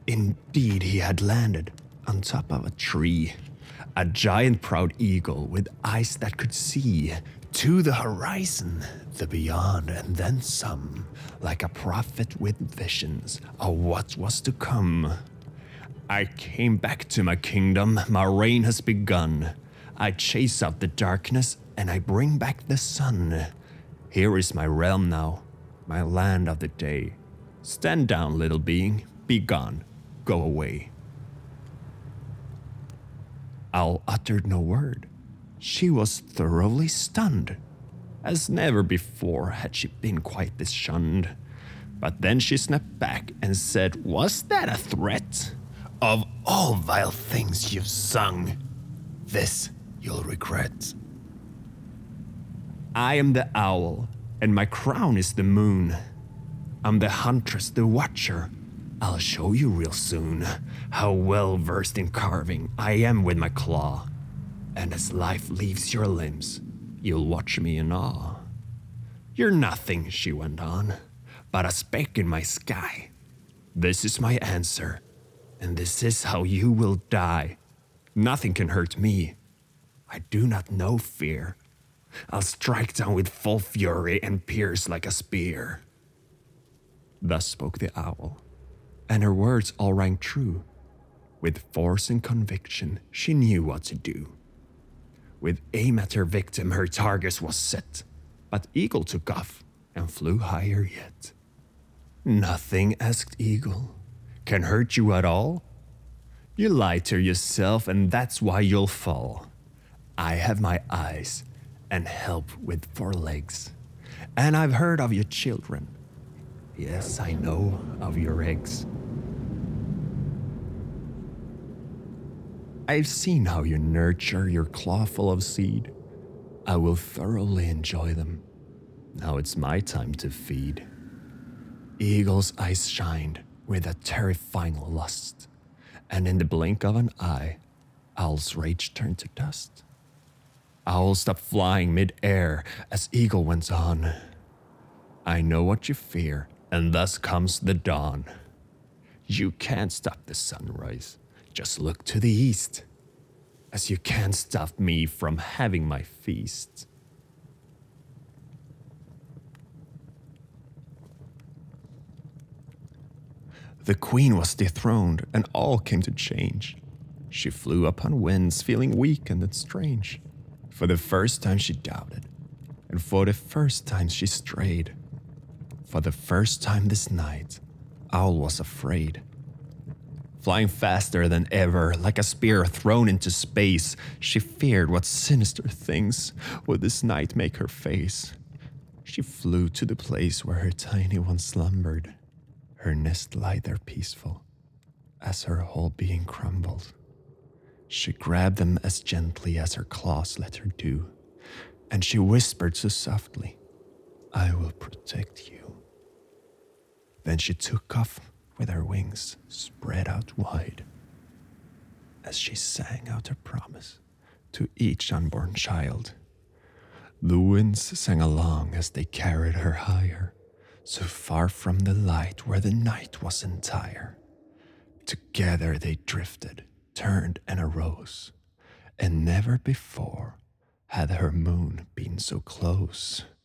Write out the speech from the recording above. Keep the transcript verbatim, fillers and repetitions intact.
Indeed, he had landed on top of a tree, a giant proud eagle with eyes that could see to the horizon, the beyond, and then some, like a prophet with visions of what was to come. I came back to my kingdom, my reign has begun. I chase out the darkness and I bring back the sun. Here is my realm now, my land of the day. Stand down, little being, be gone, go away. Owl uttered no word. She was thoroughly stunned. As never before had she been quite this shunned. But then she snapped back and said, "Was that a threat? Of all vile things you've sung, this you'll regret. I am the owl, and my crown is the moon. I'm the huntress, the watcher. I'll show you real soon how well versed in carving I am with my claw. And as life leaves your limbs, you'll watch me in awe. You're nothing," she went on, "but a speck in my sky. This is my answer, and this is how you will die. Nothing can hurt me. I do not know fear. I'll strike down with full fury and pierce like a spear." Thus spoke the owl, and her words all rang true. With force and conviction, she knew what to do. With aim at her victim, her target was set, but Eagle took off and flew higher yet. "Nothing," asked Eagle, "can hurt you at all? You lie to yourself, and that's why you'll fall. I have my eyes and help with four legs, and I've heard of your children. Yes, I know of your eggs. I've seen how you nurture your claw full of seed. I will thoroughly enjoy them. Now it's my time to feed." Eagle's eyes shined with a terrifying lust, and in the blink of an eye, Owl's rage turned to dust. Owl stopped flying mid-air as Eagle went on. "I know what you fear, and thus comes the dawn. You can't stop the sunrise. Just look to the east, as you can't stop me from having my feast." The queen was dethroned, and all came to change. She flew upon winds, feeling weak and then strange. For the first time she doubted, and for the first time she strayed. For the first time this night, Owl was afraid. Flying faster than ever, like a spear thrown into space, she feared what sinister things would this night make her face. She flew to the place where her tiny one slumbered. Her nest lay there peaceful, as her whole being crumbled. She grabbed them as gently as her claws let her do, and she whispered so softly, "I will protect you." Then she took off with her wings spread out wide, as she sang out her promise to each unborn child. The winds sang along as they carried her higher, so far from the light where the night was entire. Together they drifted, turned and arose, and never before had her moon been so close.